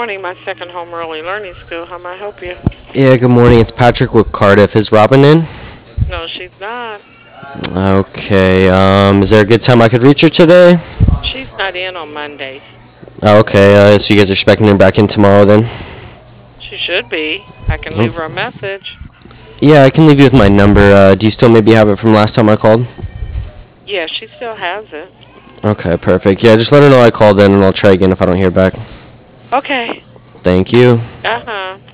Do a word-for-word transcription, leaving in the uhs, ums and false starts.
morning, my second home early learning school. How may I help you? Yeah, good morning. It's Patrick with Cardiff. Is Robin in? No, she's not. Okay. Um, is there a good time I could reach her today? She's not in on Mondays. Oh, okay. Uh, so you guys are expecting her back in tomorrow then? She should be. I can leave her a Oh. message. Yeah, I can leave you with my number. Uh, do you still maybe have it from last time I called? Yeah, she still has it. Okay, perfect. Yeah, just let her know I called in and I'll try again if I don't hear back. Okay. Thank you. Uh-huh.